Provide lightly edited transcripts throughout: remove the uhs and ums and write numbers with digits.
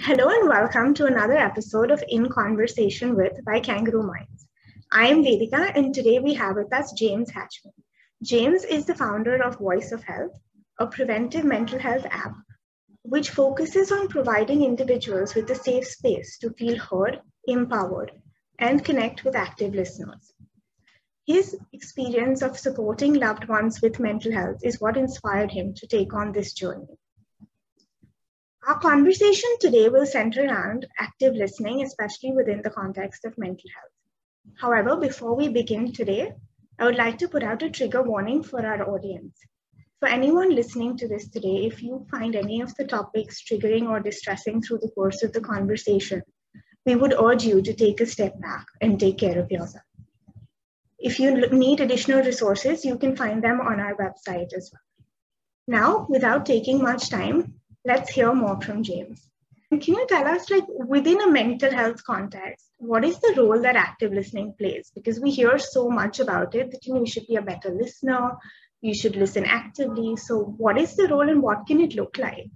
Hello and welcome to another episode of In Conversation With by Kangaroo Minds. I am Vedika and today we have with us James Hatchman. James is the founder of Voice of Health, a preventive mental health app which focuses on providing individuals with a safe space to feel heard, empowered, and connect with active listeners. His experience of supporting loved ones with mental health is what inspired him to take on this journey. Our conversation today will center around active listening, especially within the context of mental health. However, before we begin today, I would like to put out a trigger warning for our audience. For anyone listening to this today, if you find any of the topics triggering or distressing through the course of the conversation, we would urge you to take a step back and take care of yourself. If you need additional resources, you can find them on our website as well. Now, without taking much time, let's hear more from James. Can you tell us, within a mental health context, what is the role that active listening plays? Because we hear so much about it that you should be a better listener, you should listen actively. So what is the role and what can it look like?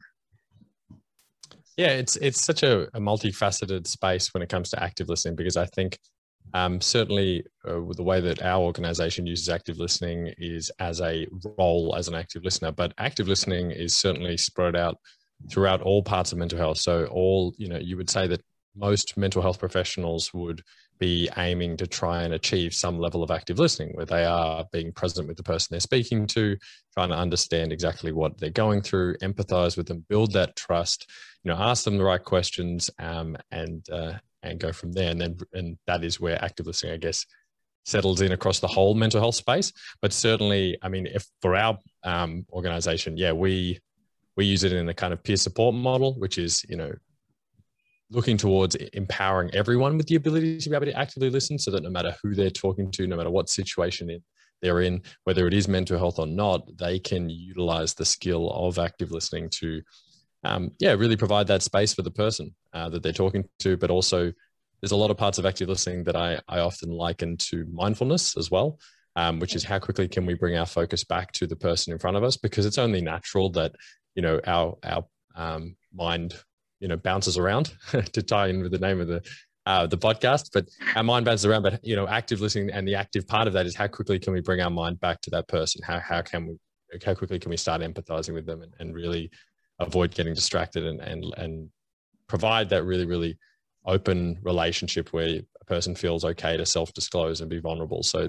Yeah, it's such a multifaceted space when it comes to active listening, because I think certainly with the way that our organization uses active listening is as a role as an active listener, but active listening is certainly spread out throughout all parts of mental health. So you would say that most mental health professionals would be aiming to try and achieve some level of active listening where they are being present with the person they're speaking to, trying to understand exactly what they're going through, empathize with them, build that trust, ask them the right questions, and go from there. And that is where active listening, I guess, settles in across the whole mental health space. But certainly, if for our organization, we use it in a kind of peer support model, which is, looking towards empowering everyone with the ability to be able to actively listen, so that no matter who they're talking to, no matter what situation they're in, whether it is mental health or not, they can utilize the skill of active listening to really provide that space for the person that they're talking to. But also there's a lot of parts of active listening that I often liken to mindfulness as well, which is how quickly can we bring our focus back to the person in front of us, because it's only natural that, our mind, bounces around to tie in with the name of the podcast, but our mind bounces around. But, active listening and the active part of that is how quickly can we bring our mind back to that person? How quickly can we start empathizing with them and really avoid getting distracted and provide that really, really open relationship where a person feels okay to self-disclose and be vulnerable. So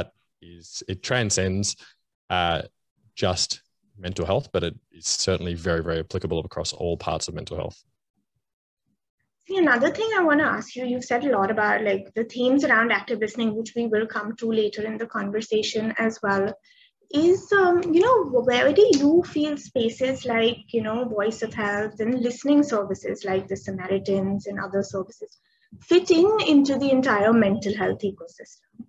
it transcends just mental health, but it is certainly very, very applicable across all parts of mental health. See, another thing I want to ask you, you've said a lot about the themes around active listening, which we will come to later in the conversation as well, is, where do you feel spaces like, Voice of Health and listening services like the Samaritans and other services fitting into the entire mental health ecosystem?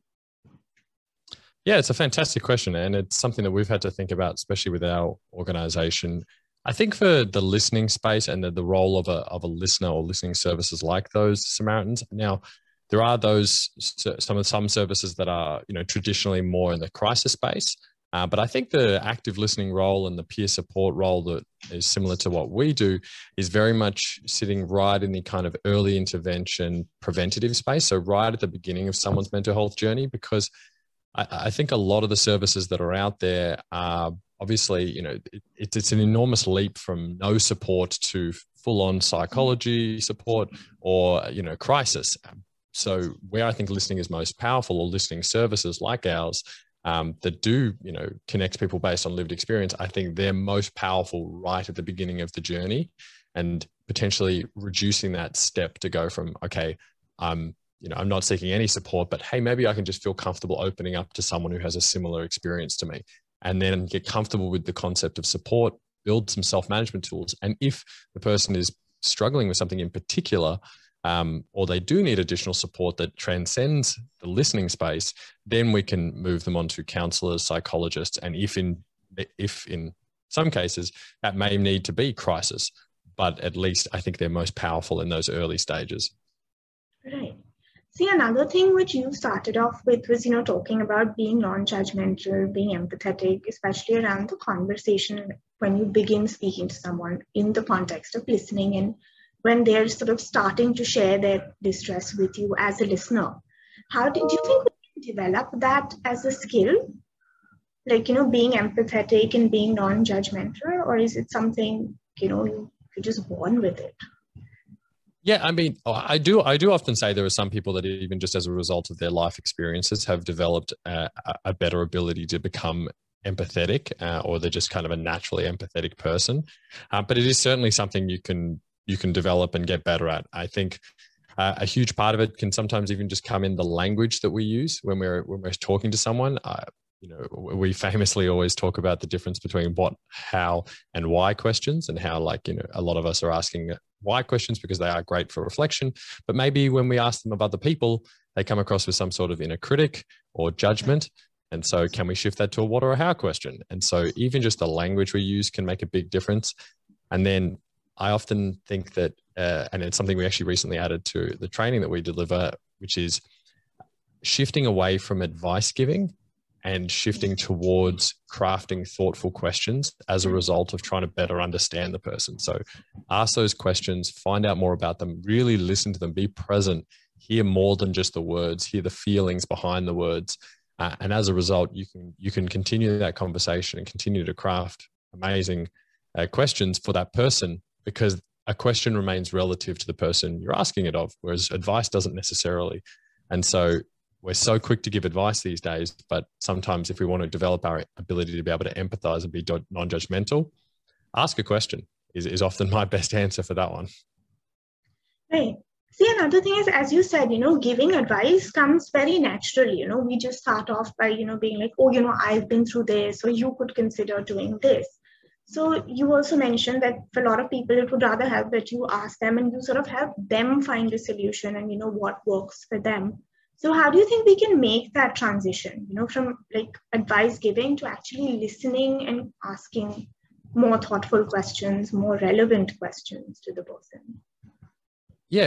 Yeah, it's a fantastic question. And it's something that we've had to think about, especially with our organization. I think for the listening space and the role of a listener or listening services like those Samaritans. Now, there are some services that are, traditionally more in the crisis space. But I think the active listening role and the peer support role that is similar to what we do is very much sitting right in the kind of early intervention preventative space. So right at the beginning of someone's mental health journey, because I think a lot of the services that are out there are obviously, it's an enormous leap from no support to full-on psychology support or, crisis. So where I think listening is most powerful, or listening services like ours, that do, connect people based on lived experience, I think they're most powerful right at the beginning of the journey, and potentially reducing that step to go from, okay, I'm not seeking any support, but hey, maybe I can just feel comfortable opening up to someone who has a similar experience to me, and then get comfortable with the concept of support, build some self-management tools. And if the person is struggling with something in particular, or they do need additional support that transcends the listening space, then we can move them on to counselors, psychologists. And if in some cases that may need to be crisis, but at least I think they're most powerful in those early stages. Right. See, another thing which you started off with was, talking about being non-judgmental, being empathetic, especially around the conversation when you begin speaking to someone in the context of listening and when they're sort of starting to share their distress with you as a listener. How do you think we can develop that as a skill? Like, being empathetic and being non-judgmental, or is it something, you're just born with it? Yeah, I mean, I do often say there are some people that even just as a result of their life experiences have developed a better ability to become empathetic, or they're just kind of a naturally empathetic person. But it is certainly something you can develop and get better at. I think a huge part of it can sometimes even just come in the language that we use when we're talking to someone. We famously always talk about the difference between what, how, and why questions, and how, like, a lot of us are asking why questions because they are great for reflection. But maybe when we ask them of other people, they come across with some sort of inner critic or judgment. And so can we shift that to a what or a how question? And so even just the language we use can make a big difference. And then I often think that, and it's something we actually recently added to the training that we deliver, which is shifting away from advice giving and shifting towards crafting thoughtful questions as a result of trying to better understand the person. So ask those questions, find out more about them, really listen to them, be present, hear more than just the words, hear the feelings behind the words. And as a result, you can continue that conversation and continue to craft amazing questions for that person, because a question remains relative to the person you're asking it of, whereas advice doesn't necessarily. And so we're so quick to give advice these days, but sometimes if we want to develop our ability to be able to empathize and be non-judgmental, ask a question is often my best answer for that one. Right. See, another thing is, as you said, giving advice comes very naturally. We just start off by, being like, oh, I've been through this, or you could consider doing this. So you also mentioned that for a lot of people, it would rather help that you ask them and you sort of help them find a solution and, what works for them. So how do you think we can make that transition, from like advice giving to actually listening and asking more thoughtful questions, more relevant questions to the person? Yeah,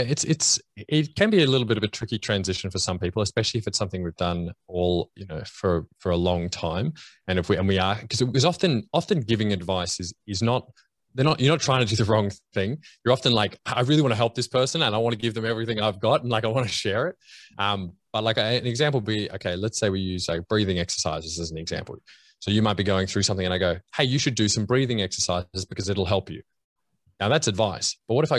it can be a little bit of a tricky transition for some people, especially if it's something we've done all, for a long time. And we are, because often giving advice is not, you're not trying to do the wrong thing. You're often like, I really want to help this person and I want to give them everything I've got and like I want to share it. But like an example would be, okay, let's say we use like breathing exercises as an example. So you might be going through something and I go, hey, you should do some breathing exercises because it'll help you. Now that's advice. But if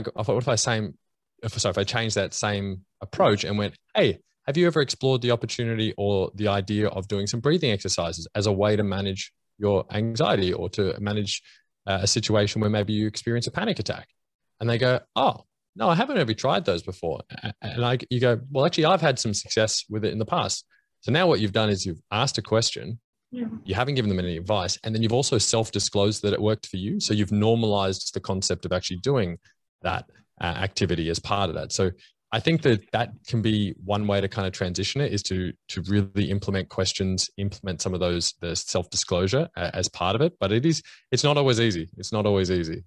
I change that same approach and went, hey, have you ever explored the opportunity or the idea of doing some breathing exercises as a way to manage your anxiety or to manage a situation where maybe you experience a panic attack? And they go, oh, no, I haven't ever tried those before. And you go, well, actually, I've had some success with it in the past. So now what you've done is you've asked a question, you haven't given them any advice, and then you've also self-disclosed that it worked for you. So you've normalized the concept of actually doing that activity as part of that. So I think that can be one way to kind of transition it, is to really implement questions, implement some of the self-disclosure as part of it. But it's not always easy. It's not always easy.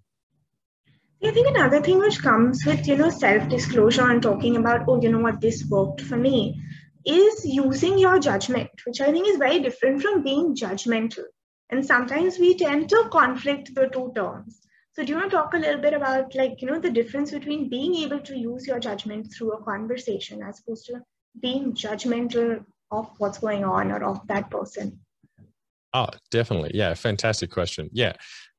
I think another thing which comes with, self-disclosure and talking about, oh, what, this worked for me, is using your judgment, which I think is very different from being judgmental. And sometimes we tend to conflict the two terms. So do you want to talk a little bit about the difference between being able to use your judgment through a conversation as opposed to being judgmental of what's going on or of that person? Oh, definitely. Yeah. Fantastic question. Yeah.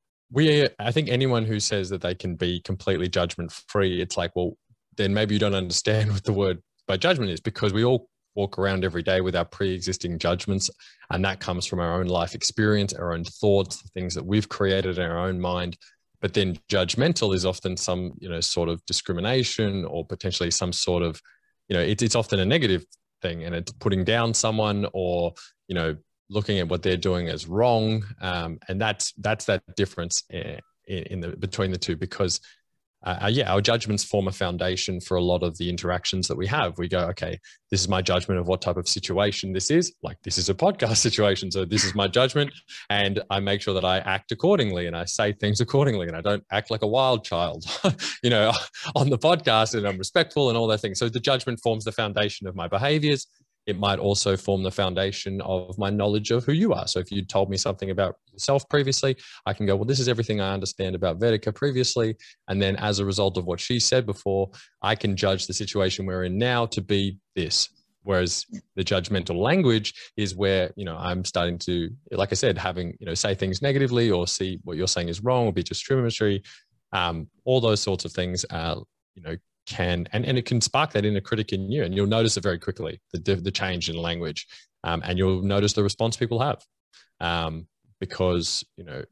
I think anyone who says that they can be completely judgment free, it's like, well, then maybe you don't understand what the word by judgment is, because we all walk around every day with our pre-existing judgments, and that comes from our own life experience, our own thoughts, the things that we've created in our own mind. But then judgmental is often some, sort of discrimination or potentially some sort of, it's often a negative thing, and it's putting down someone or, looking at what they're doing as wrong. And that's that difference between the two, because our judgments form a foundation for a lot of the interactions that we have. We go, okay, this is my judgment of what type of situation this is. Like, this is a podcast situation, so this is my judgment, and I make sure that I act accordingly and I say things accordingly, and I don't act like a wild child, on the podcast, and I'm respectful and all that things. So the judgment forms the foundation of my behaviors. it might also form the foundation of my knowledge of who you are. So if you told me something about yourself previously, I can go, well, this is everything I understand about Vedika previously. And then as a result of what she said before, I can judge the situation we're in now to be this. Whereas the judgmental language is where, I'm starting to, like I said, having, say things negatively or see what you're saying is wrong or be discriminatory. All those sorts of things, can, and it can spark that inner critic in you, and you'll notice it very quickly, the change in language, and you'll notice the response people have, because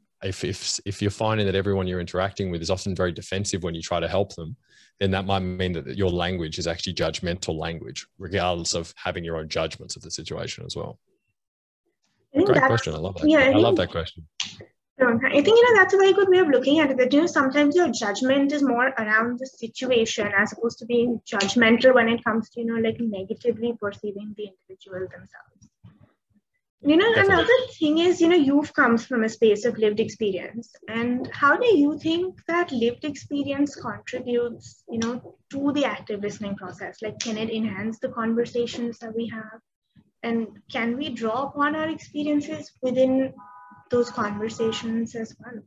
if you're finding that everyone you're interacting with is often very defensive when you try to help them, then that might mean that your language is actually judgmental language, regardless of having your own judgments of the situation as well. Great question. I love that. Yeah, I love that question. I think, that's a very good way of looking at it, that, sometimes your judgment is more around the situation as opposed to being judgmental when it comes to, like negatively perceiving the individual themselves. Definitely. Another thing is, you've come from a space of lived experience. And how do you think that lived experience contributes, to the active listening process? Like, can it enhance the conversations that we have? And can we draw upon our experiences within those conversations as well?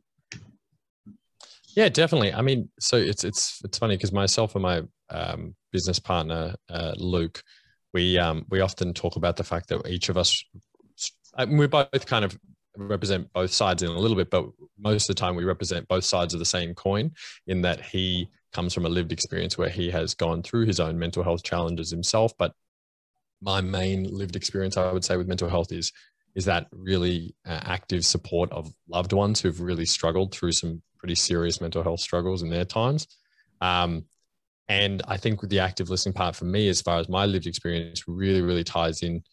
Yeah, definitely. I mean, so it's funny because myself and my business partner, Luke, we often talk about the fact that each of us, we both kind of represent both sides in a little bit, but most of the time we represent both sides of the same coin, in that he comes from a lived experience where he has gone through his own mental health challenges himself. But my main lived experience, I would say, with mental health is that really active support of loved ones who've really struggled through some pretty serious mental health struggles in their times. And I think with the active listening part for me, as far as my lived experience, really, really ties in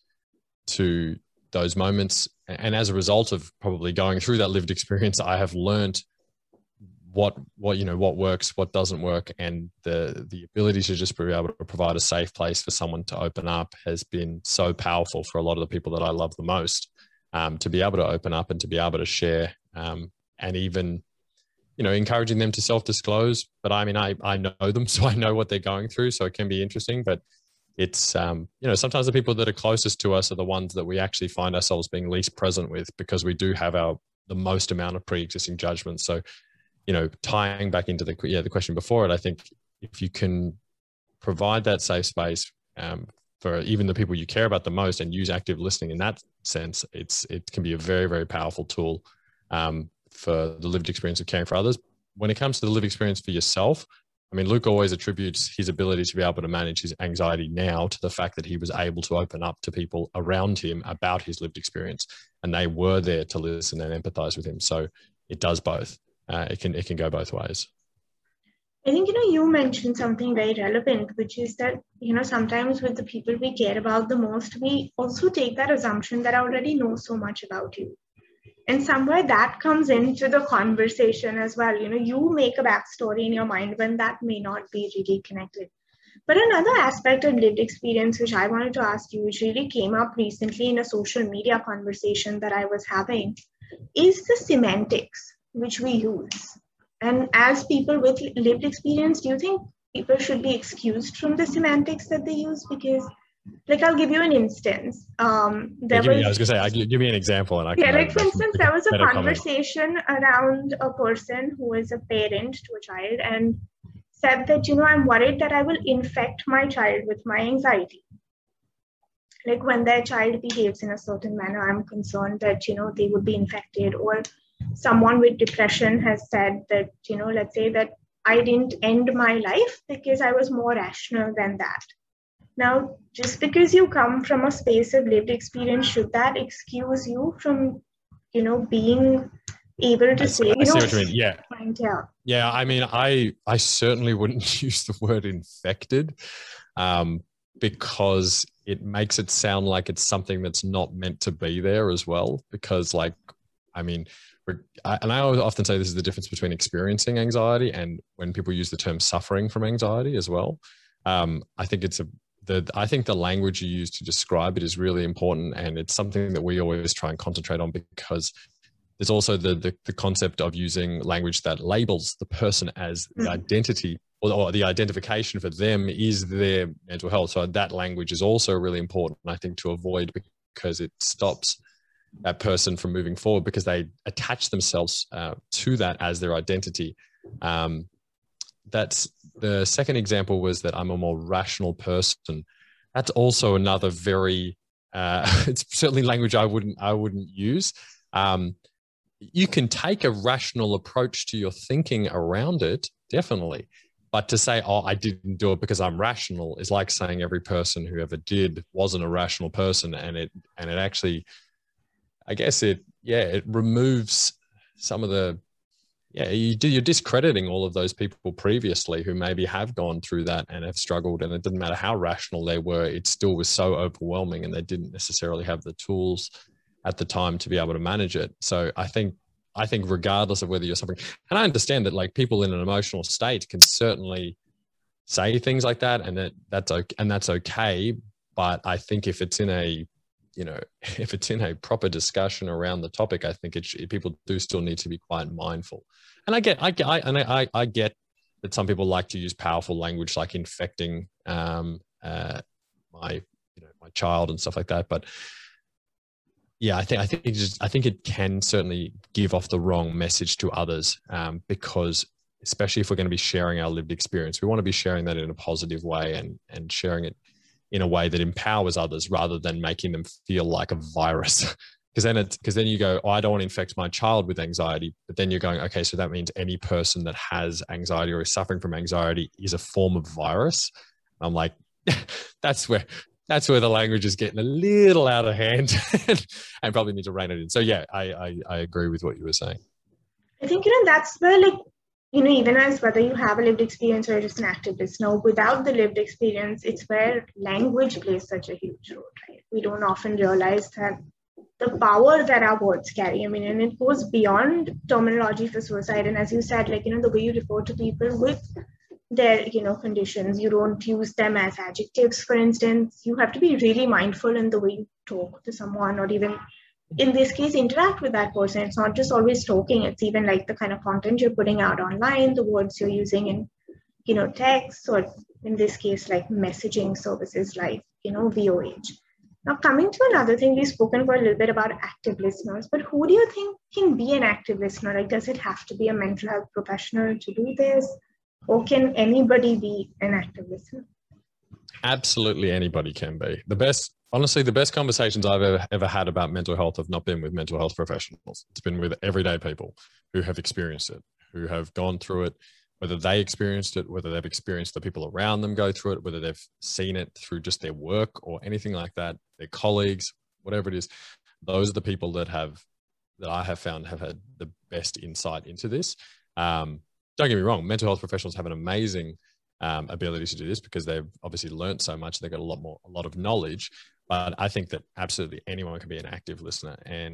to those moments. And as a result of probably going through that lived experience, I have learned what works, what doesn't work. And the ability to just be able to provide a safe place for someone to open up has been so powerful for a lot of the people that I love the most, to be able to open up and to be able to share, and even, encouraging them to self-disclose. But I mean, I know them, so I know what they're going through. So it can be interesting, but it's, sometimes the people that are closest to us are the ones that we actually find ourselves being least present with, because we do have the most amount of pre-existing judgments. So, tying back into the question before it, I think if you can provide that safe space for even the people you care about the most and use active listening in that sense, it can be a very, very powerful tool for the lived experience of caring for others. When it comes to the lived experience for yourself, I mean, Luke always attributes his ability to be able to manage his anxiety now to the fact that he was able to open up to people around him about his lived experience, and they were there to listen and empathize with him. So it does both. It can go both ways. I think, you mentioned something very relevant, which is that, sometimes with the people we care about the most, we also take that assumption that I already know so much about you. And somewhere that comes into the conversation as well. You make a backstory in your mind when that may not be really connected. But another aspect of lived experience, which I wanted to ask you, which really came up recently in a social media conversation that I was having, is the semantics which we use. And as people with lived experience, do you think people should be excused from the semantics that they use? Because, like, I'll give you an instance. I was going to say, give me an example. And for instance, there was a conversation around a person who is a parent to a child and said that, I'm worried that I will infect my child with my anxiety. Like, when their child behaves in a certain manner, I'm concerned that, they would be infected. Or someone with depression has said that, let's say that I didn't end my life because I was more rational than that. Now, just because you come from a space of lived experience, should that excuse you from, being able to say, I see what you mean. Yeah. Yeah. I mean, I certainly wouldn't use the word infected, because it makes it sound like it's something that's not meant to be there as well. Because, like, I mean, and I often say this is the difference between experiencing anxiety and when people use the term suffering from anxiety as well. I think I think the language you use to describe it is really important, and it's something that we always try and concentrate on, because there's also the concept of using language that labels the person as the identity or the identification for them is their mental health. So that language is also really important, I think, to avoid, because it stops that person from moving forward because they attach themselves to that as their identity. That's the second example, was that I'm a more rational person. That's also another very, it's certainly language I wouldn't use. You can take a rational approach to your thinking around it, definitely. But to say, oh, I didn't do it because I'm rational, is like saying every person who ever did wasn't a rational person. And it actually, I guess it removes some of the, you're discrediting all of those people previously who maybe have gone through that and have struggled, and it doesn't matter how rational they were, it still was so overwhelming and they didn't necessarily have the tools at the time to be able to manage it. So I think regardless of whether you're suffering, and I understand that like people in an emotional state can certainly say things like that, and that's okay. But I think if it's in a proper discussion around the topic, I think people do still need to be quite mindful. And I get that some people like to use powerful language, like infecting my child and stuff like that. But yeah, I think it can certainly give off the wrong message to others, because especially if we're going to be sharing our lived experience, we want to be sharing that in a positive way and sharing it in a way that empowers others rather than making them feel like a virus. Because then you go, oh, I don't want to infect my child with anxiety. But then you're going, okay, so that means any person that has anxiety or is suffering from anxiety is a form of virus. I'm like, that's where the language is getting a little out of hand and probably need to rein it in. So yeah, I agree with what you were saying. I think, that's where, like, even as whether you have a lived experience or just an active listener, without the lived experience, it's where language plays such a huge role, right? We don't often realize that the power that our words carry. And it goes beyond terminology for suicide. And as you said, like, the way you refer to people with their, conditions, you don't use them as adjectives, for instance. You have to be really mindful in the way you talk to someone, or even in this case, interact with that person. It's not just always talking. It's even like the kind of content you're putting out online, the words you're using in, text, or in this case, like messaging services like, VOH. Now, coming to another thing, we've spoken for a little bit about active listeners, but who do you think can be an active listener? Like, does it have to be a mental health professional to do this? Or can anybody be an active listener? Absolutely anybody can be. The best conversations I've ever had about mental health have not been with mental health professionals. It's been with everyday people who have experienced it, who have gone through it, whether they experienced it, whether they've experienced the people around them go through it, whether they've seen it through just their work or anything like that, their colleagues, whatever it is. Those are the people that I have found have had the best insight into this. Don't get me wrong, mental health professionals have an amazing ability to do this because they've obviously learned so much. They've got a lot of knowledge, but I think that absolutely anyone can be an active listener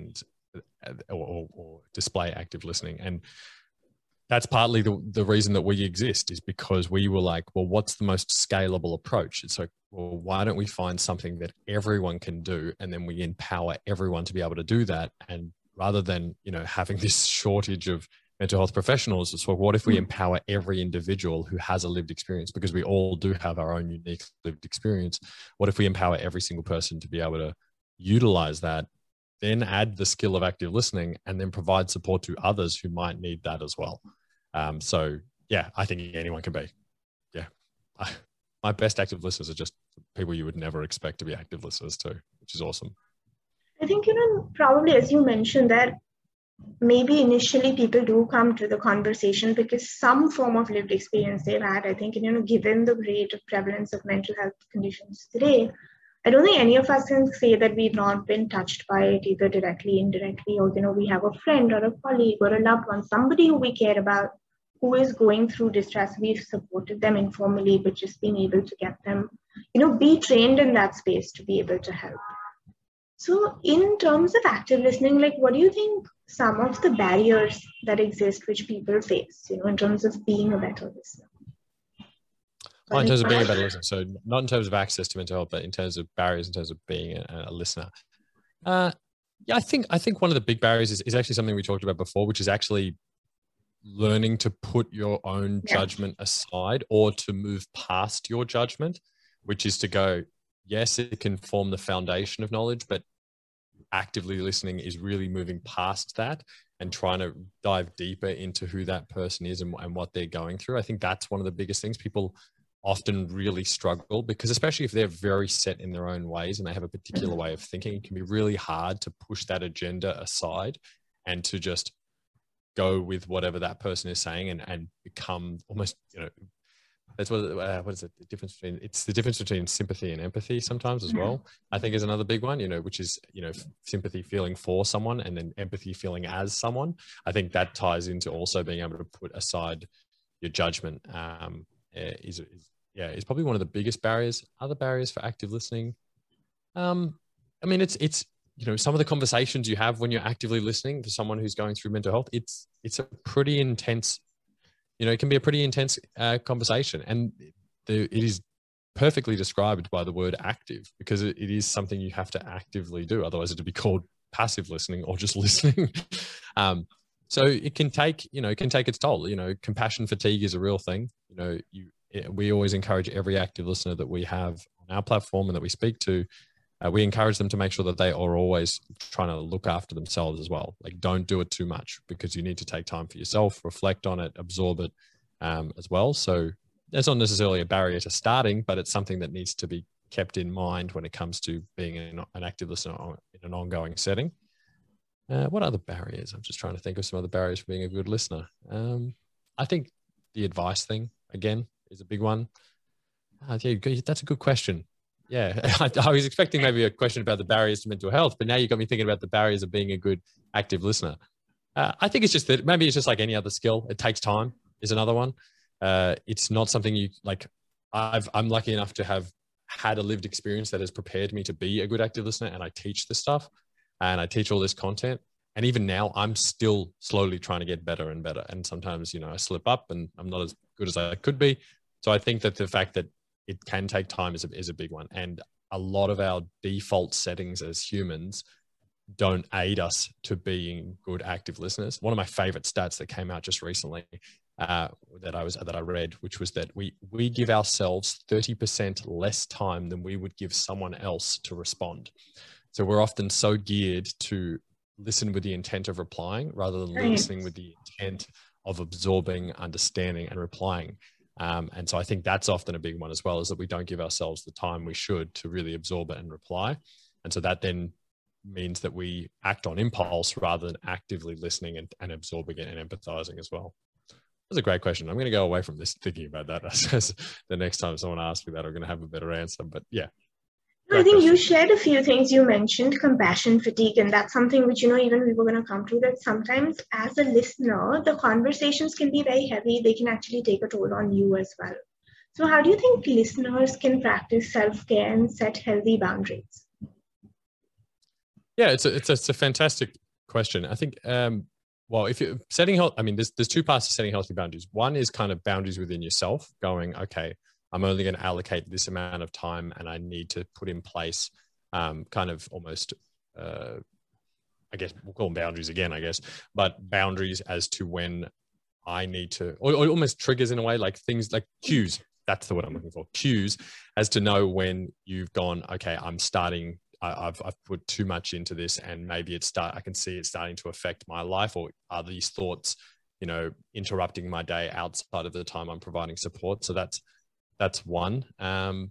or display active listening. And that's partly the reason that we exist, is because we were like, well, what's the most scalable approach? It's like, well, why don't we find something that everyone can do, and then we empower everyone to be able to do that? And rather than, having this shortage of mental health professionals, it's like, what if we empower every individual who has a lived experience? Because we all do have our own unique lived experience. What if we empower every single person to be able to utilize that, then add the skill of active listening, and then provide support to others who might need that as well? So yeah, I think anyone can be. Yeah. My best active listeners are just people you would never expect to be active listeners to, which is awesome. I think, probably as you mentioned, that maybe initially people do come to the conversation because some form of lived experience they've had. I think, given the rate of prevalence of mental health conditions today, I don't think any of us can say that we've not been touched by it, either directly, indirectly, or, we have a friend or a colleague or a loved one, somebody who we care about, who is going through distress. We've supported them informally, but just being able to get them, be trained in that space to be able to help. So in terms of active listening, like, what do you think some of the barriers that exist which people face, in terms of being a better listener? Well, in terms of being a better listener, so not in terms of access to mental health, but in terms of barriers, in terms of being a listener. Yeah, I think one of the big barriers is actually something we talked about before, which is actually learning to put your own judgment aside, or to move past your judgment, which is to go, yes, it can form the foundation of knowledge, but actively listening is really moving past that and trying to dive deeper into who that person is and what they're going through. I think that's one of the biggest things. People often really struggle because, especially if they're very set in their own ways and they have a particular way of thinking, it can be really hard to push that agenda aside and to just go with whatever that person is saying and become almost, that's what is it? It's the difference between sympathy and empathy sometimes as well. I think is another big one, which is, sympathy feeling for someone and then empathy feeling as someone. I think that ties into also being able to put aside your judgment. Is probably one of the biggest barriers. Other barriers for active listening. It's some of the conversations you have when you're actively listening to someone who's going through mental health. It's a pretty intense. It can be a pretty intense conversation, and it is perfectly described by the word active, because it is something you have to actively do. Otherwise, it'd be called passive listening or just listening. So it can take its toll. Compassion fatigue is a real thing. We always encourage every active listener that we have on our platform and that we speak to. We encourage them to make sure that they are always trying to look after themselves as well. Like, don't do it too much, because you need to take time for yourself, reflect on it, absorb it as well. So that's not necessarily a barrier to starting, but it's something that needs to be kept in mind when it comes to being an active listener in an ongoing setting. What other barriers? I'm just trying to think of some other barriers for being a good listener. I think the advice thing, again, is a big one. That's a good question. Yeah, I was expecting maybe a question about the barriers to mental health, but now you got me thinking about the barriers of being a good active listener. I think it's just that maybe it's just like any other skill. It takes time is another one. It's not something you like. I'm lucky enough to have had a lived experience that has prepared me to be a good active listener, and I teach this stuff and I teach all this content. And even now I'm still slowly trying to get better and better. And sometimes, I slip up and I'm not as good as I could be. So I think that the fact that it can take time is a big one. And a lot of our default settings as humans don't aid us to being good active listeners. One of my favorite stats that came out just recently that I read, which was that we give ourselves 30% less time than we would give someone else to respond. So we're often so geared to listen with the intent of replying rather than listening with the intent of absorbing, understanding, and replying. And so I think that's often a big one as well, is that we don't give ourselves the time we should to really absorb it and reply. And so that then means that we act on impulse rather than actively listening and absorbing it and empathizing as well. That's a great question. I'm going to go away from this thinking about that. The next time someone asks me that, I'm going to have a better answer. But yeah. I think you shared a few things. You mentioned compassion fatigue, and that's something which, even we were going to come to, that sometimes as a listener, the conversations can be very heavy. They can actually take a toll on you as well. So how do you think listeners can practice self-care and set healthy boundaries? Yeah, it's a fantastic question. I think, if you're setting health, there's two parts to setting healthy boundaries. One is kind of boundaries within yourself, going, okay, I'm only going to allocate this amount of time and I need to put in place kind of almost, I guess we'll call them boundaries again, but boundaries as to when I need to, or almost triggers in a way, like things like cues. That's the word I'm looking for. Cues as to know when you've gone, okay, I'm starting, I've put too much into this, and maybe I can see it starting to affect my life, or are these thoughts, interrupting my day outside of the time I'm providing support. So that's one. I'm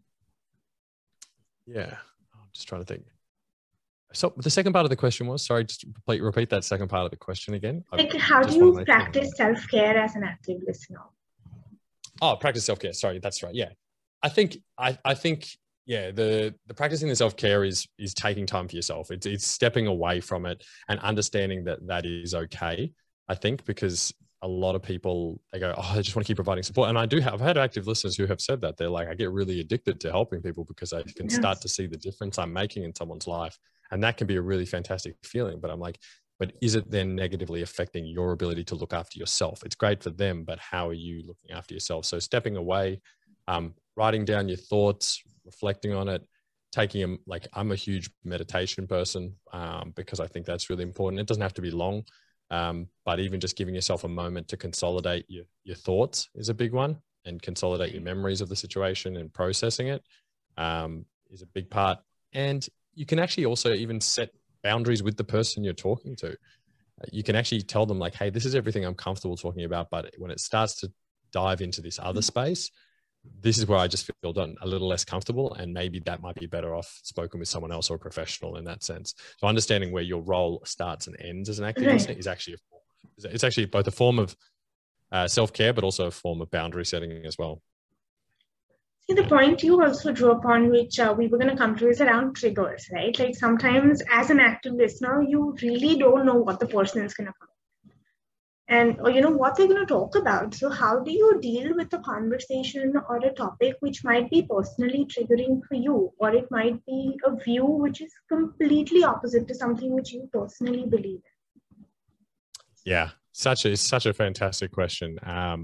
just trying to think. So the second part of the question was, sorry, just repeat that second part of the question again. Like, how do you practice self-care as an active listener? Oh, practice self-care. Sorry, that's right. Yeah. I think, the practicing the self-care is taking time for yourself. It's stepping away from it and understanding that is okay. I think, because a lot of people, they go, I just want to keep providing support. And I've had active listeners who have said that. They're like, I get really addicted to helping people because I can start to see the difference I'm making in someone's life. And that can be a really fantastic feeling. But I'm like, but is it then negatively affecting your ability to look after yourself? It's great for them, but how are you looking after yourself? So stepping away, writing down your thoughts, reflecting on it, I'm a huge meditation person because I think that's really important. It doesn't have to be long. But even just giving yourself a moment to consolidate your thoughts is a big one, and consolidate your memories of the situation and processing it is a big part. And you can actually also even set boundaries with the person you're talking to. You can actually tell them like, hey, this is everything I'm comfortable talking about, but when it starts to dive into this other space, this is where I just feel a little less comfortable, and maybe that might be better off spoken with someone else or a professional in that sense. So understanding where your role starts and ends as an active listener is actually it's actually both a form of self-care, but also a form of boundary setting as well. See, the point you also drew upon, which we were going to come to, is around triggers, right? Like sometimes as an active listener, you really don't know what the person is going to come and or what they're going to talk about. So how do you deal with a conversation or a topic which might be personally triggering for you, or it might be a view which is completely opposite to something which you personally believe in? Yeah, such a fantastic question.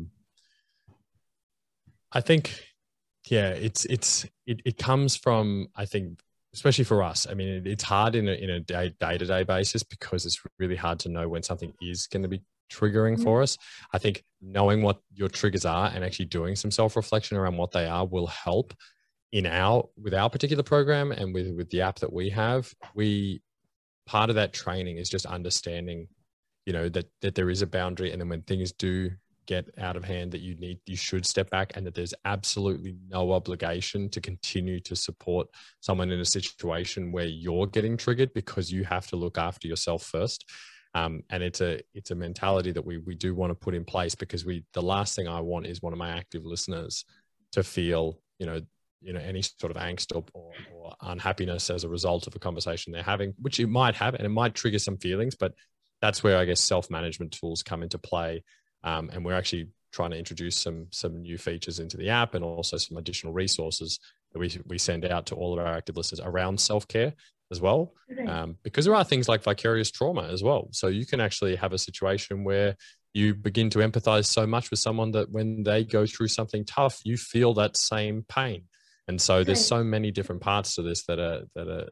I think, yeah, it comes from, I think, especially for us. I mean, it's hard in a day-to-day basis, because it's really hard to know when something is going to be triggering for us. I think knowing what your triggers are and actually doing some self-reflection around what they are will help with our particular program, and with the app that we have. Part of that training is just understanding, that there is a boundary, and then when things do get out of hand, that you should step back, and that there's absolutely no obligation to continue to support someone in a situation where you're getting triggered, because you have to look after yourself first. And it's a mentality that we do want to put in place, because the last thing I want is one of my active listeners to feel, any sort of angst or unhappiness as a result of a conversation they're having, which it might have, and it might trigger some feelings, but that's where I guess self-management tools come into play. And we're actually trying to introduce some new features into the app, and also some additional resources that we send out to all of our active listeners around self-care as well. Because there are things like vicarious trauma as well. So you can actually have a situation where you begin to empathize so much with someone that when they go through something tough, you feel that same pain. And so there's so many different parts to this that are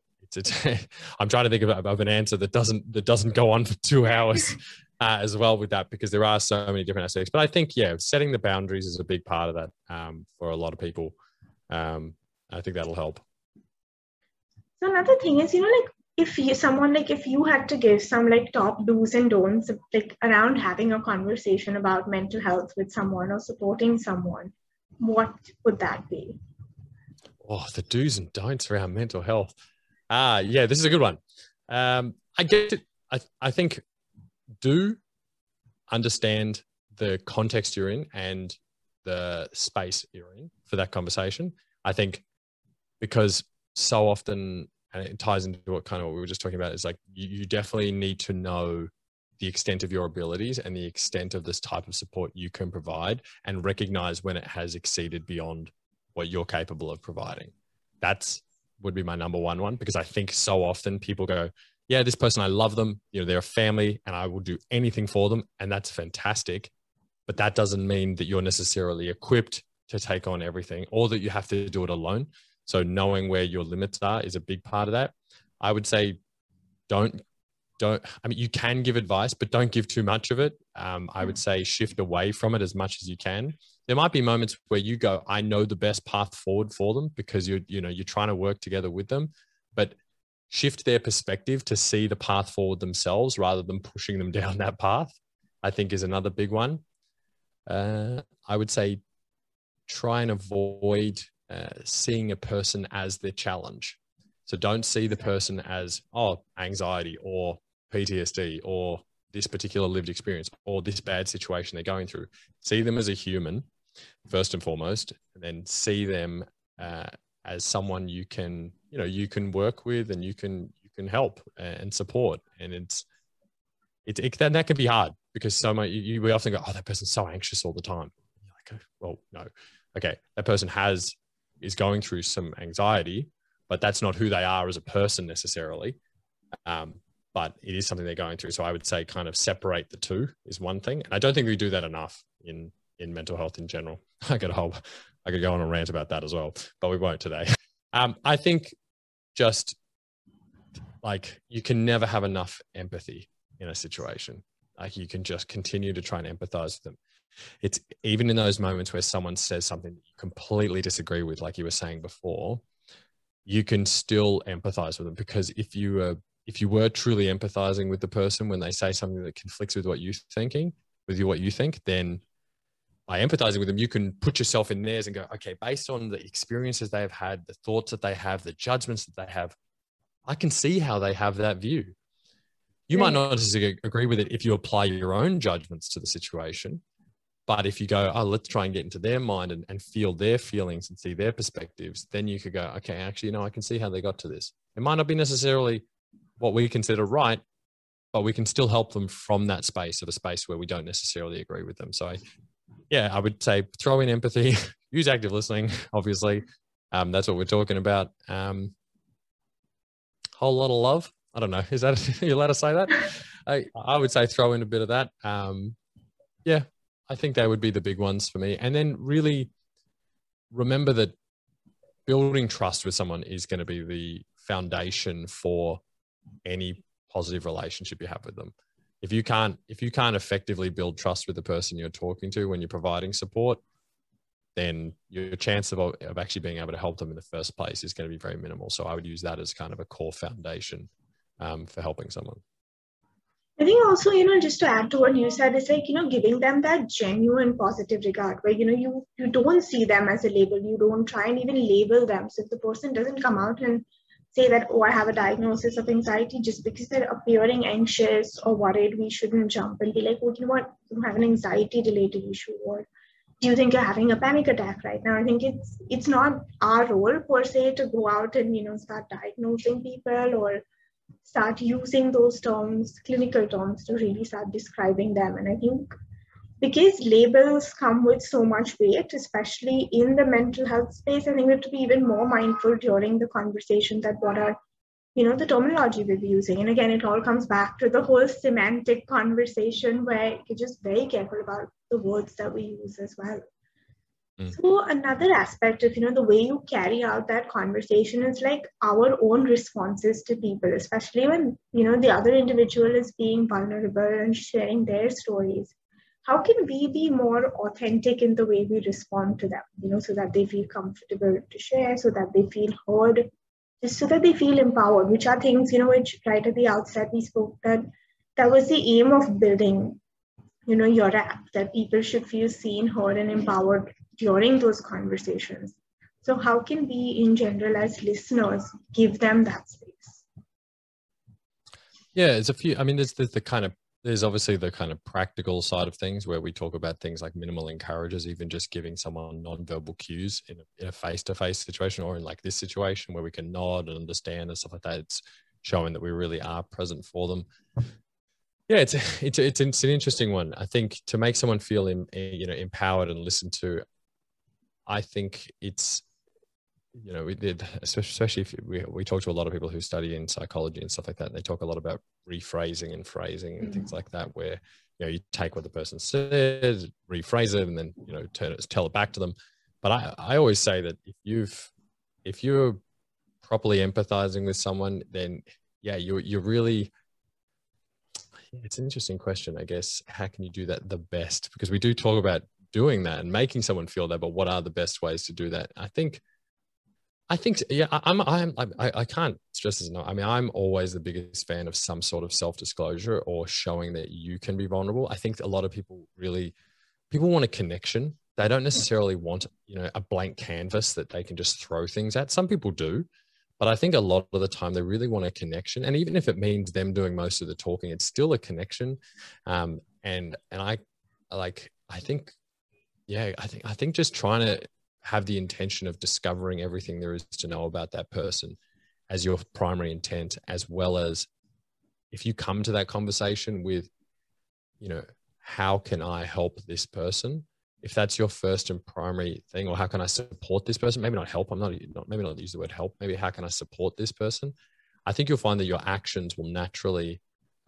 I'm trying to think of an answer that doesn't go on for 2 hours as well with that, because there are so many different aspects. But I think, setting the boundaries is a big part of that for a lot of people. I think that'll help. So another thing is, if you had to give some top do's and don'ts around having a conversation about mental health with someone or supporting someone, what would that be? Oh, the do's and don'ts around mental health. Yeah, this is a good one. I get it. I think do understand the context you're in and the space you're in for that conversation. I think because so often, and it ties into what we were just talking about, is like you definitely need to know the extent of your abilities and the extent of this type of support you can provide, and recognize when it has exceeded beyond what you're capable of providing. Would be my number one, because I think so often people go, yeah, this person, I love them, they're a family and I will do anything for them, and that's fantastic. But that doesn't mean that you're necessarily equipped to take on everything, or that you have to do it alone. So knowing where your limits are is a big part of that. I would say you can give advice, but don't give too much of it. I would say shift away from it as much as you can. There might be moments where you go, I know the best path forward for them, because you're trying to work together with them, but shift their perspective to see the path forward themselves rather than pushing them down that path, I think is another big one. I would say try and avoid seeing a person as their challenge. So don't see the person as, anxiety or PTSD or this particular lived experience or this bad situation they're going through. See them as a human, first and foremost, and then see them as someone you can work with, and you can help and support. And that can be hard, because we often go, that person's so anxious all the time. You're like, well, no, okay, that person is going through some anxiety, but that's not who they are as a person necessarily. But it is something they're going through. So I would say kind of separate the two is one thing. And I don't think we do that enough in mental health in general. I could go on a rant about that as well, but we won't today. I think just you can never have enough empathy in a situation. Like you can just continue to try and empathize with them. It's even in those moments where someone says something that you completely disagree with, like you were saying before, you can still empathize with them, because if you were truly empathizing with the person when they say something that conflicts with what what you think, then by empathizing with them, you can put yourself in theirs and go, okay, based on the experiences they have had, the thoughts that they have, the judgments that they have, I can see how they have that view. You might not necessarily agree with it if you apply your own judgments to the situation, but if you go, oh, let's try and get into their mind and feel their feelings and see their perspectives, then you could go, okay, actually, I can see how they got to this. It might not be necessarily what we consider right, but we can still help them from that space, of a space where we don't necessarily agree with them. So yeah, I would say throw in empathy, use active listening, obviously. That's what we're talking about. Whole lot of love. I don't know. Is that, you allowed to say that? I would say throw in a bit of that. Yeah, I think they would be the big ones for me. And then really remember that building trust with someone is going to be the foundation for any positive relationship you have with them. If you can't effectively build trust with the person you're talking to when you're providing support, then your chance of actually being able to help them in the first place is going to be very minimal. So I would use that as kind of a core foundation for helping someone. I think also, just to add to what you said, it's like, giving them that genuine positive regard where, you don't see them as a label. You don't try and even label them. So if the person doesn't come out and say that, oh, I have a diagnosis of anxiety, just because they're appearing anxious or worried, we shouldn't jump and be like, oh, you know what, you have an anxiety related issue, or do you think you're having a panic attack right now? I think it's not our role per se to go out and, start diagnosing people or start using those terms, clinical terms, to really start describing them. And I think because labels come with so much weight, especially in the mental health space, I think we have to be even more mindful during the conversation that what are, the terminology we'll be using. And again, it all comes back to the whole semantic conversation where you're just very careful about the words that we use as well. So another aspect of, the way you carry out that conversation is like our own responses to people, especially when, the other individual is being vulnerable and sharing their stories. How can we be more authentic in the way we respond to them, so that they feel comfortable to share, so that they feel heard, just so that they feel empowered, which are things, which right at the outset we spoke that was the aim of building, your app, that people should feel seen, heard, and empowered during those conversations. So how can we, in general, as listeners, give them that space? Yeah, there's a few. I mean, there's obviously the kind of practical side of things where we talk about things like minimal encourages, even just giving someone nonverbal cues in a face-to-face situation, or in like this situation where we can nod and understand and stuff like that. It's showing that we really are present for them. Yeah, it's an interesting one. I think to make someone feel empowered and listened to, I think it's, we did, especially if we talk to a lot of people who study in psychology and stuff like that, and they talk a lot about rephrasing and phrasing and things like that, where, you take what the person said, rephrase it, and then, tell it back to them. But I always say that if you're properly empathizing with someone, then yeah, you're really, it's an interesting question, I guess. How can you do that the best? Because we do talk about doing that and making someone feel that, but what are the best ways to do that? I think, yeah, I can't stress this enough. I mean, I'm always the biggest fan of some sort of self-disclosure or showing that you can be vulnerable. I think a lot of people want a connection. They don't necessarily want, a blank canvas that they can just throw things at. Some people do, but I think a lot of the time they really want a connection. And even if it means them doing most of the talking, it's still a connection. And I think just trying to have the intention of discovering everything there is to know about that person as your primary intent, as well as if you come to that conversation with, how can I help this person? If that's your first and primary thing, or how can I support this person? Maybe not help. Maybe not use the word help. Maybe how can I support this person? I think you'll find that your actions will naturally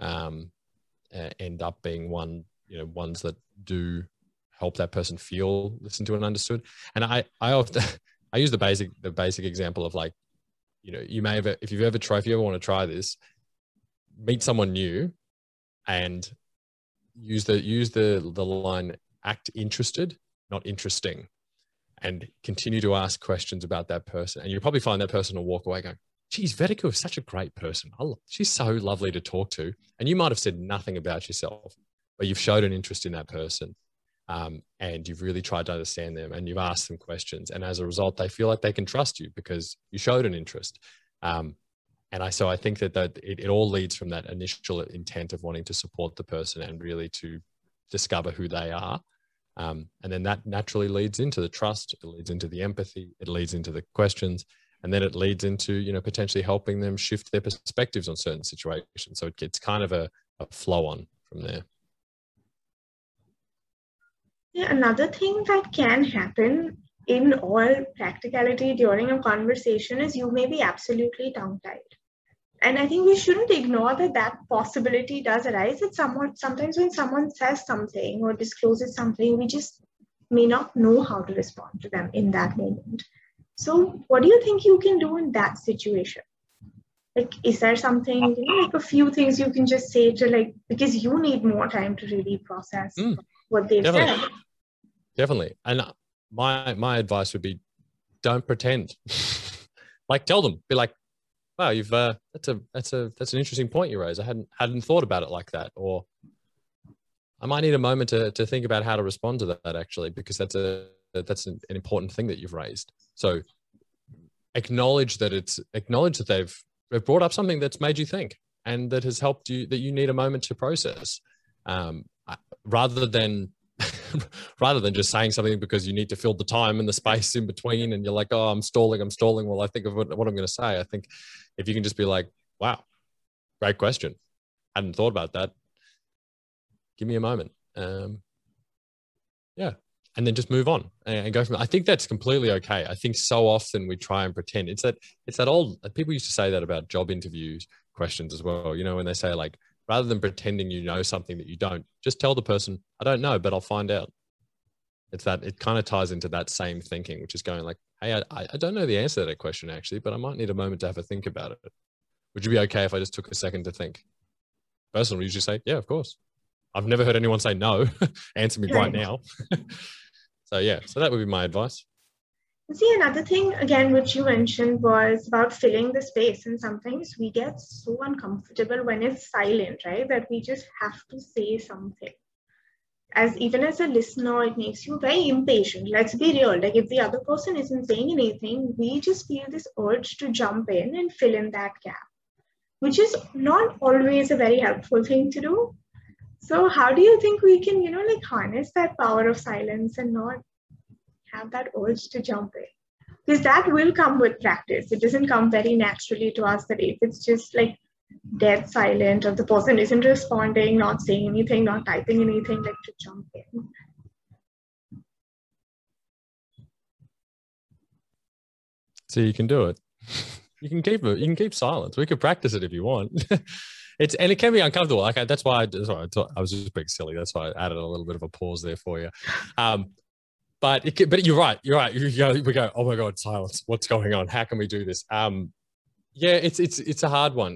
end up being ones that do help that person feel listened to and understood. And I often I use the basic example of like, you may have, if you ever want to try this, meet someone new and use the line, act interested, not interesting, and continue to ask questions about that person. And you'll probably find that person will walk away going, geez, Vedika is such a great person. She's so lovely to talk to. And you might have said nothing about yourself, but you've showed an interest in that person. And you've really tried to understand them, and you've asked them questions. And as a result, they feel like they can trust you because you showed an interest. So I think that it all leads from that initial intent of wanting to support the person and really to discover who they are. And then that naturally leads into the trust, it leads into the empathy, it leads into the questions, and then it leads into, you know, potentially helping them shift their perspectives on certain situations. So it gets kind of a flow on from there. Yeah, another thing that can happen in all practicality during a conversation is you may be absolutely tongue-tied. And I think we shouldn't ignore that possibility does arise. It's sometimes when someone says something or discloses something, we just may not know how to respond to them in that moment. So what do you think you can do in that situation? Like, is there something, like a few things you can just say to, like, because you need more time to really process what they've said. Definitely. And my advice would be, don't pretend. Like, tell them, be like, wow, you've that's an interesting point you raised. I hadn't thought about it like that. Or I might need a moment to think about how to respond to that, actually, because that's an important thing that you've raised. So acknowledge that they've brought up something that's made you think and that has helped you, that you need a moment to process, rather than just saying something because you need to fill the time and the space in between, and you're like, oh, I'm stalling. Well, I think of what I'm going to say. I think if you can just be like, wow, great question, hadn't thought about that, give me a moment. Yeah. And then just move on and go from there. I think that's completely okay. I think so often we try and pretend. It's that old, people used to say that about job interviews questions as well. You know, when they say, like, rather than pretending you know something that you don't, just tell the person, I don't know, but I'll find out. It's that, it kind of ties into that same thinking, which is going like, hey, I don't know the answer to that question actually, but I might need a moment to have a think about it. Would you be okay if I just took a second to think? Person will usually say, yeah, of course. I've never heard anyone say no. Answer me right now. So yeah, so that would be my advice. See, another thing, again, which you mentioned was about filling the space. And sometimes we get so uncomfortable when it's silent, right? That we just have to say something. Even as a listener, it makes you very impatient. Let's be real. Like, if the other person isn't saying anything, we just feel this urge to jump in and fill in that gap, which is not always a very helpful thing to do. So how do you think we can, like, harness that power of silence and not have that urge to jump in? Because that will come with practice. It doesn't come very naturally to us, that if it's just like dead silent or the person isn't responding, not saying anything, not typing anything, like, to jump in. So you can do it. You can keep silence. We could practice it if you want. And it can be uncomfortable. Like, that's why I was just being silly. That's why I added a little bit of a pause there for you. But you're right. We go, oh my God, silence. What's going on? How can we do this? Yeah, it's a hard one.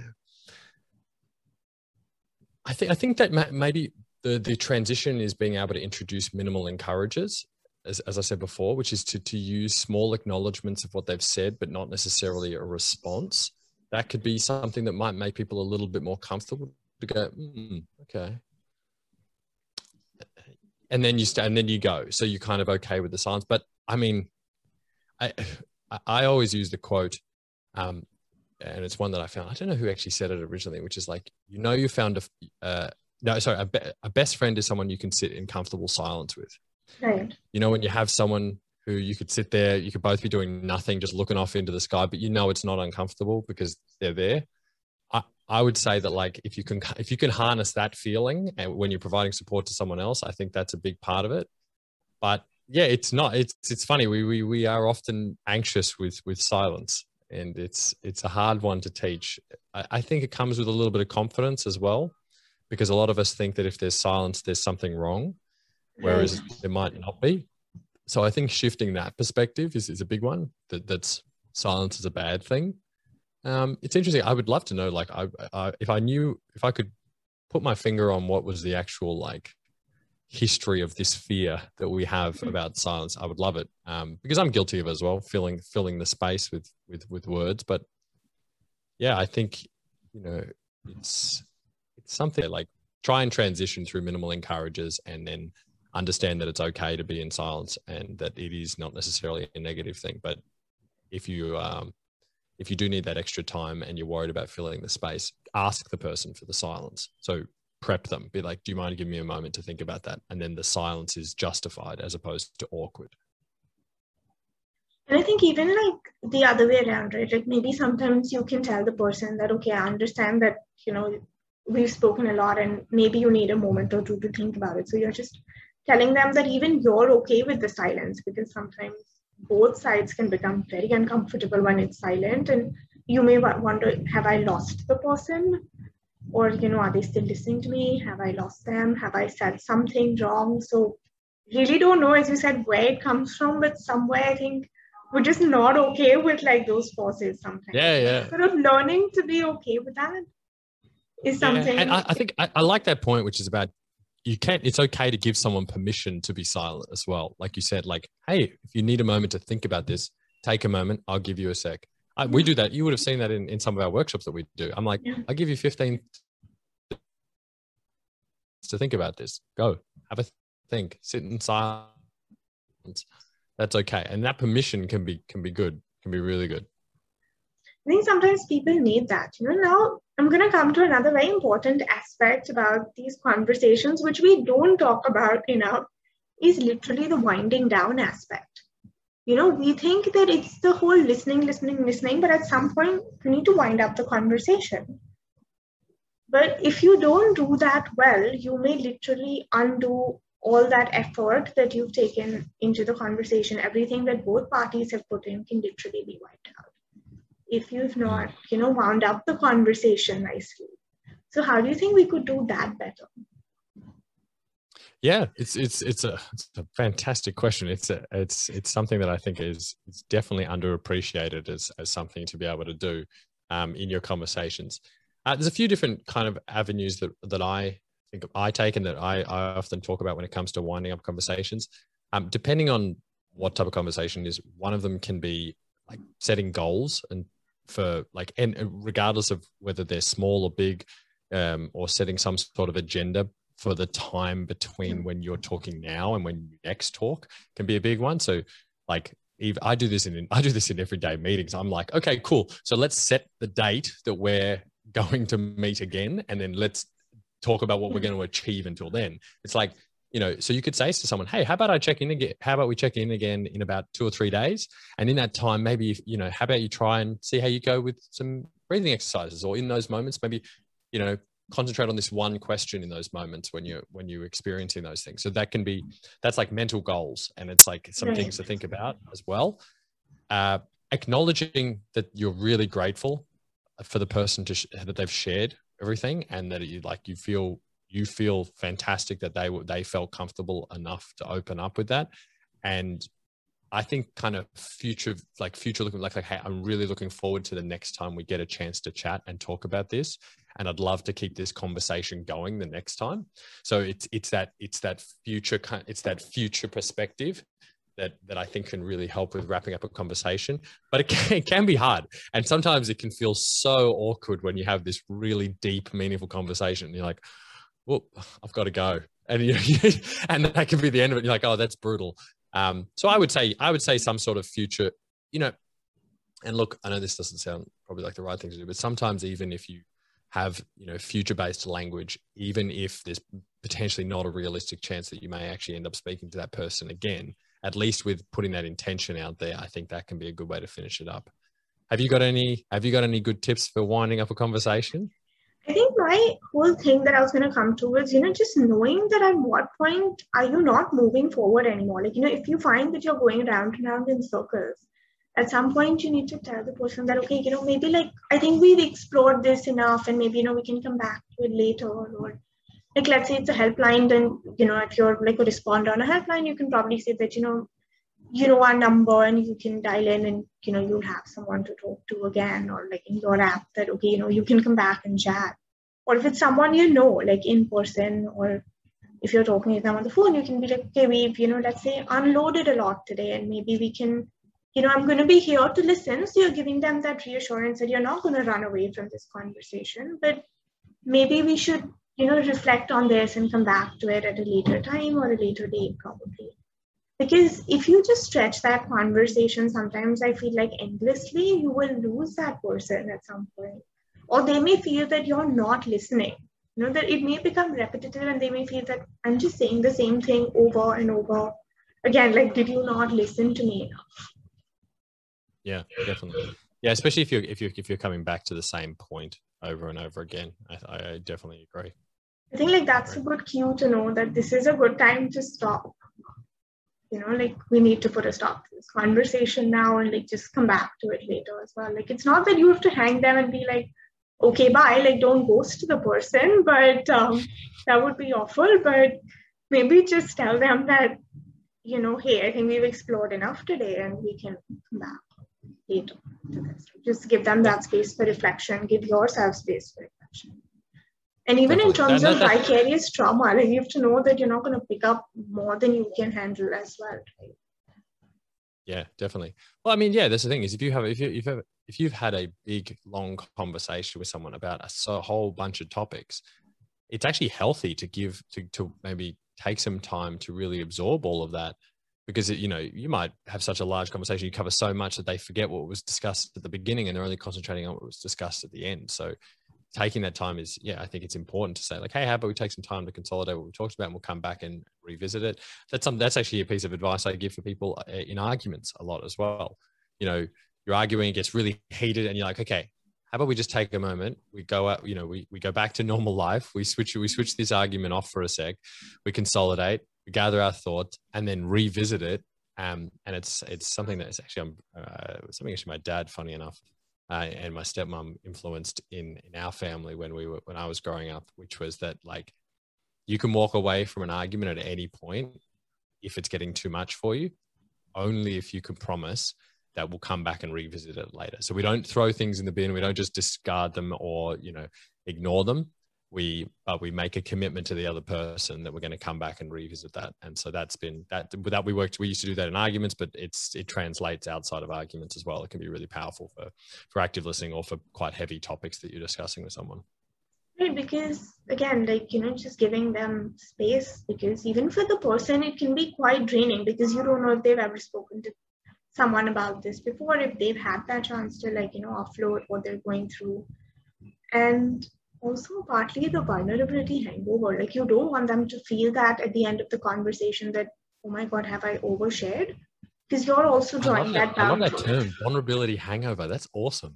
I think that maybe the transition is being able to introduce minimal encourages, as I said before, which is to use small acknowledgements of what they've said, but not necessarily a response. That could be something that might make people a little bit more comfortable to go, okay. And then you go. So you're kind of okay with the silence. But I mean, I always use the quote, and it's one that I found. I don't know who actually said it originally, which is like, you found a best friend is someone you can sit in comfortable silence with. Right. When you have someone who you could sit there, you could both be doing nothing, just looking off into the sky, but it's not uncomfortable because they're there. I would say that, like, if you can harness that feeling and when you're providing support to someone else, I think that's a big part of it. But yeah, it's funny. We are often anxious with silence, and it's a hard one to teach. I think it comes with a little bit of confidence as well, because a lot of us think that if there's silence, there's something wrong, whereas there might not be. So I think shifting that perspective is a big one, that's silence is a bad thing. It's interesting. I would love to know, like, if I could put my finger on what was the actual like history of this fear that we have about silence, I would love it, because I'm guilty of it as well, filling the space with words. But yeah, I think, you know, it's something like try and transition through minimal encourages, and then understand that it's okay to be in silence, and that it is not necessarily a negative thing. But if you do need that extra time and you're worried about filling the space, ask the person for the silence. So prep them, be like, do you mind giving me a moment to think about that? And then the silence is justified as opposed to awkward. And I think even like the other way around, right? Like maybe sometimes you can tell the person that, okay, I understand that, you know, we've spoken a lot and maybe you need a moment or two to think about it. So you're just telling them that even you're okay with the silence, because sometimes both sides can become very uncomfortable when it's silent, and you may wonder, have I lost the person? Or, you know, are they still listening to me? Have I lost them? Have I said something wrong? So really don't know, as you said, where it comes from, but somewhere I think we're just not okay with like those pauses sometimes. Yeah. Sort of learning to be okay with that is something. Yeah, and I think I like that point, which is about it's okay to give someone permission to be silent as well. Like you said, like, hey, if you need a moment to think about this, take a moment. I'll give you a sec. We do that. You would have seen that in some of our workshops that we do. I'm like, I'll give you 15 to think about this. Go, have a think, sit in silence. That's okay. And that permission can be good, can be really good. I think sometimes people need that. You know, now I'm going to come to another very important aspect about these conversations, which we don't talk about enough, is literally the winding down aspect. You know, we think that it's the whole listening, but at some point you need to wind up the conversation. But if you don't do that well, you may literally undo all that effort that you've taken into the conversation. Everything that both parties have put in can literally be wiped out if you've not, you know, wound up the conversation nicely. So how do you think we could do that better? Yeah, it's a fantastic question. It's something that I think is definitely underappreciated as something to be able to do in your conversations. There's a few different kind of avenues that I think I take and that I often talk about when it comes to winding up conversations. Depending on what type of conversation it is, one of them can be like setting goals, and regardless of whether they're small or big, or setting some sort of agenda for the time between when you're talking now and when you next talk can be a big one. So like, I do this in everyday meetings. I'm like, okay, cool. So let's set the date that we're going to meet again, and then let's talk about what we're going to achieve until then. It's like, you know, so you could say to someone, hey, how about we check in again in about 2 or 3 days? And in that time, maybe, you know, how about you try and see how you go with some breathing exercises, or in those moments, maybe, you know, concentrate on this one question in those moments when you're experiencing those things. So that's like mental goals, and it's like some things to think about as well. Acknowledging that you're really grateful for the person that they've shared everything, and that you feel fantastic that they felt comfortable enough to open up with that. And I think kind of future looking, like, hey, I'm really looking forward to the next time we get a chance to chat and talk about this. And I'd love to keep this conversation going the next time. So it's that future perspective that I think can really help with wrapping up a conversation. But it can be hard. And sometimes it can feel so awkward when you have this really deep, meaningful conversation. You're like, well, I've got to go. And and that can be the end of it. You're like, oh, that's brutal. So I would say some sort of future, you know, and look, I know this doesn't sound probably like the right thing to do, but sometimes even if you have, you know, future-based language, even if there's potentially not a realistic chance that you may actually end up speaking to that person again, at least with putting that intention out there, I think that can be a good way to finish it up. Have you got any good tips for winding up a conversation? I think my whole thing that I was going to come to was, you know, just knowing that at what point are you not moving forward anymore? Like, you know, if you find that you're going round and round in circles, at some point you need to tell the person that, okay, you know, maybe like, I think we've explored this enough and maybe, you know, we can come back to it later. Or like, let's say it's a helpline, then, you know, if you're like a responder on a helpline, you can probably say that, you know our number and you can dial in and, you know, you'll have someone to talk to again, or like in your app that, okay, you know, you can come back and chat. Or if it's someone you know, like in person, or if you're talking to them on the phone, you can be like, okay, we've, let's say unloaded a lot today, and maybe we can, I'm going to be here to listen. So you're giving them that reassurance that you're not going to run away from this conversation, but maybe we should, reflect on this and come back to it at a later time or a later date, probably. Because if you just stretch that conversation, sometimes I feel like endlessly, you will lose that person at some point. Or they may feel that you're not listening. That it may become repetitive and they may feel that I'm just saying the same thing over and over again. Like, did you not listen to me enough? Yeah, definitely. Yeah, especially if you're coming back to the same point over and over again. I definitely agree. I think like that's a good cue to know that this is a good time to stop. Like we need to put a stop to this conversation now and like just come back to it later as well. Like it's not that you have to hang them and be like, okay, bye, like don't ghost the person, but that would be awful. But maybe just tell them that, hey, I think we've explored enough today and we can come back later to this. Just give them that space for reflection, give yourself space for reflection. And even in terms of vicarious trauma, like you have to know that you're not going to pick up more than you can handle as well. Right? Yeah, definitely. Well, I mean, yeah, that's the thing is if you've had a big, long conversation with someone about a whole bunch of topics, it's actually healthy to maybe take some time to really absorb all of that, because you might have such a large conversation, you cover so much that they forget what was discussed at the beginning and they're only concentrating on what was discussed at the end. So taking that time is, I think it's important to say like, hey, how about we take some time to consolidate what we talked about and we'll come back and revisit it. That's actually a piece of advice I give for people in arguments a lot as well. You're arguing, it gets really heated and you're like, okay, how about we just take a moment, we go out, we go back to normal life, we switch this argument off for a sec, we consolidate, we gather our thoughts and then revisit it. And it's something that's actually something actually my dad, funny enough, and my stepmom influenced in our family when I was growing up, which was that like you can walk away from an argument at any point if it's getting too much for you, only if you can promise that we'll come back and revisit it later. So we don't throw things in the bin, we don't just discard them or ignore them. We make a commitment to the other person that we're going to come back and revisit that. And so that's been that we used to do that in arguments, but it translates outside of arguments as well. It can be really powerful for active listening or for quite heavy topics that you're discussing with someone. Right, because again, like, just giving them space, because even for the person, it can be quite draining because you don't know if they've ever spoken to someone about this before, if they've had that chance to offload what they're going through. And also partly the vulnerability hangover, like you don't want them to feel that at the end of the conversation that, oh my God, have I overshared? Because you're also drawing that boundary. I love that term, vulnerability hangover. That's awesome.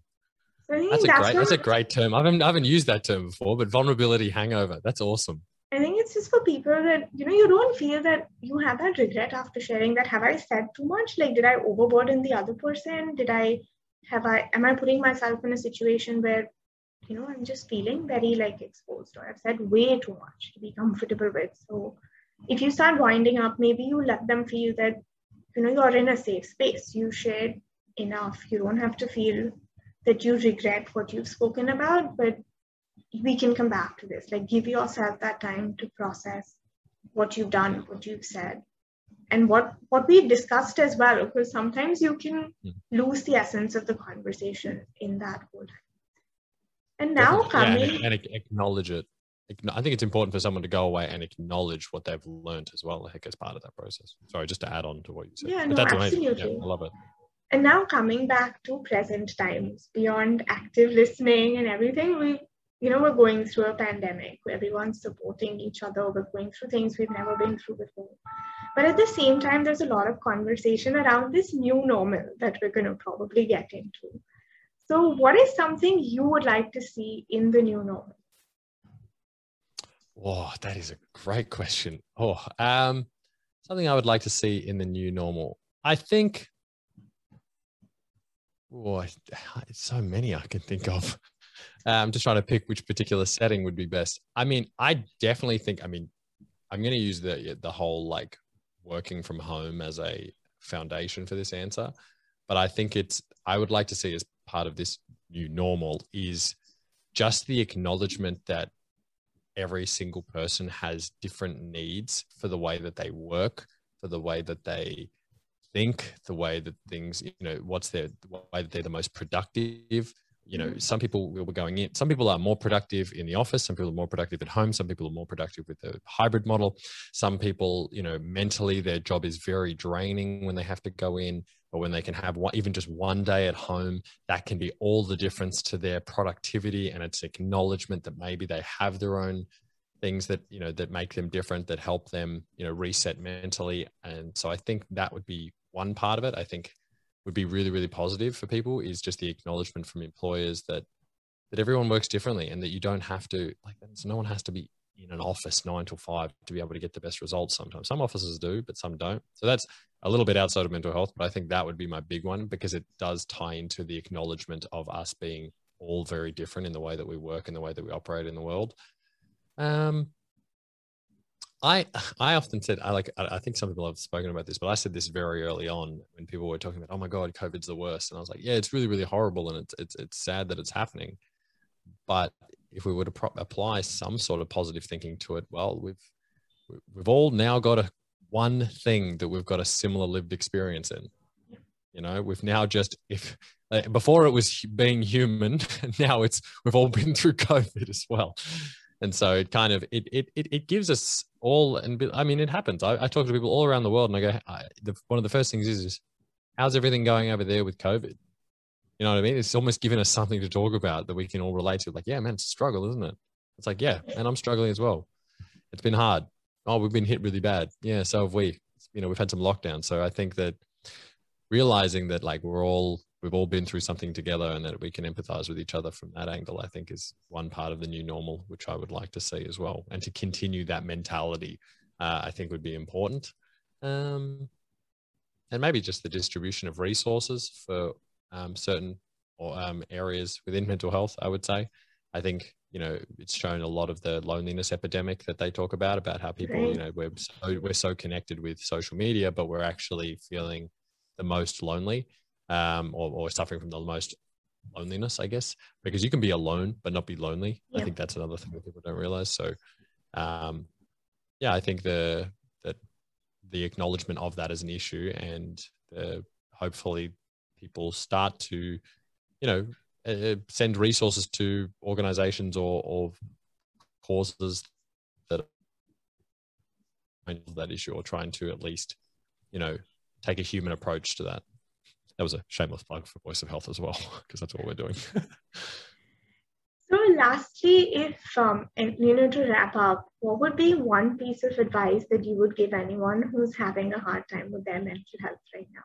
That's a great term. I haven't used that term before, but vulnerability hangover. That's awesome. I think it's just for people that, you don't feel that you have that regret after sharing that, have I said too much? Like, did I overburden the other person? Am I putting myself in a situation where I'm just feeling very exposed, or I've said way too much to be comfortable with. So if you start winding up, maybe you let them feel that, you're in a safe space. You shared enough. You don't have to feel that you regret what you've spoken about, but we can come back to this. Like, give yourself that time to process what you've done, what you've said, and what we've discussed as well, because sometimes you can lose the essence of the conversation in that whole time. And now and acknowledge it. I think it's important for someone to go away and acknowledge what they've learned as well, as part of that process. Sorry, just to add on to what you said. Yeah, no, that's absolutely amazing. Yeah, I love it. And now coming back to present times, beyond active listening and everything, we're going through a pandemic where everyone's supporting each other. We're going through things we've never been through before. But at the same time, there's a lot of conversation around this new normal that we're going to probably get into. So what is something you would like to see in the new normal? Oh, that is a great question. Something I would like to see in the new normal. I think, it's so many I can think of. I'm just trying to pick which particular setting would be best. I mean, I definitely think, I'm going to use the whole working from home as a foundation for this answer. But I think I would like to see as part of this new normal is just the acknowledgement that every single person has different needs for the way that they work, for the way that they think, the way that things, what's the way that they're the most productive. Some people will be going in, some people are more productive in the office, some people are more productive at home, some people are more productive with the hybrid model. Some people, mentally their job is very draining when they have to go in, or when they can have even just one day at home, that can be all the difference to their productivity. And it's acknowledgement that maybe they have their own things that, that make them different, that help them, reset mentally. And so I think that would be one part of it. I think would be really, really positive for people, is just the acknowledgement from employers that everyone works differently, and that you don't have to, no one has to be in an office 9 to 5 to be able to get the best results. Sometimes some offices do, but some don't. So that's a little bit outside of mental health, but I think that would be my big one, because it does tie into the acknowledgement of us being all very different in the way that we work and the way that we operate in the world. I often said, I think some people have spoken about this, but I said this very early on when people were talking about, oh my God, COVID's the worst. And I was like, yeah, it's really, really horrible. And it's sad that it's happening. But if we were to apply some sort of positive thinking to it, well, we've all now got one thing that we've got a similar lived experience in. We've now before it was being human, and now we've all been through COVID as well. And so it kind of, it gives us all, and I mean, it happens. I talk to people all around the world, and I go, one of the first things is how's everything going over there with COVID? You know what I mean? It's almost given us something to talk about that we can all relate to. Like, yeah, man, it's a struggle, isn't it? It's like, yeah, and I'm struggling as well. It's been hard. Oh, we've been hit really bad. Yeah, so have we. We've had some lockdowns. So I think that realizing that we've all been through something together, and that we can empathize with each other from that angle, I think is one part of the new normal, which I would like to see as well. And to continue that mentality, I think would be important. And maybe just the distribution of resources for certain areas within mental health, I would say. I think, it's shown a lot of the loneliness epidemic that they talk about how people, we're so connected with social media, but we're actually feeling the most lonely. Or suffering from the most loneliness, I guess, because you can be alone but not be lonely. Yeah. I think that's another thing that people don't realize. So, I think that the acknowledgement of that as an issue, and hopefully people start to, send resources to organizations or causes that that issue, or trying to at least, take a human approach to that. That was a shameless plug for Voice of Health as well, because that's what we're doing. So lastly, if, to wrap up, what would be one piece of advice that you would give anyone who's having a hard time with their mental health right now?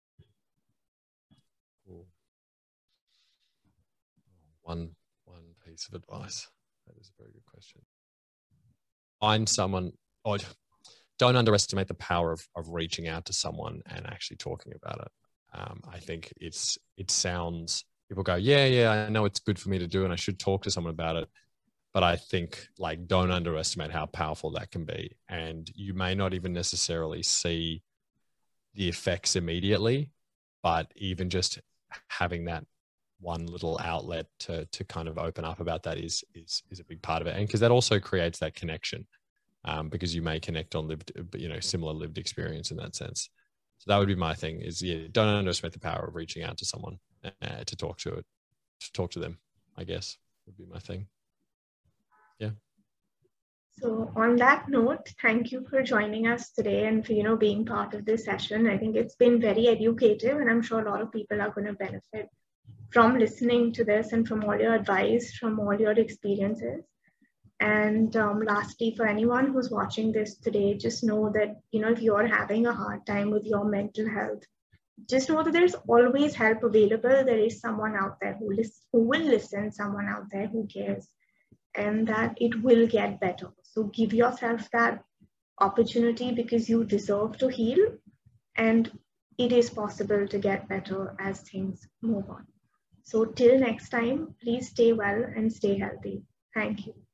One piece of advice. That is a very good question. Find someone, or don't underestimate the power of reaching out to someone and actually talking about it. I think it sounds, people go, yeah, I know it's good for me to do, and I should talk to someone about it. But I think, don't underestimate how powerful that can be. And you may not even necessarily see the effects immediately, but even just having that one little outlet to kind of open up about that is a big part of it. And because that also creates that connection, because you may connect on similar lived experience in that sense. So that would be my thing, is, don't underestimate the power of reaching out to someone to talk to them, I guess, would be my thing. Yeah. So on that note, thank you for joining us today and for, being part of this session. I think it's been very educative, and I'm sure a lot of people are going to benefit from listening to this and from all your advice, from all your experiences. And lastly, for anyone who's watching this today, just know that, if you're having a hard time with your mental health, just know that there's always help available. There is someone out there who will listen, someone out there who cares, and that it will get better. So give yourself that opportunity, because you deserve to heal, and it is possible to get better as things move on. So till next time, please stay well and stay healthy. Thank you.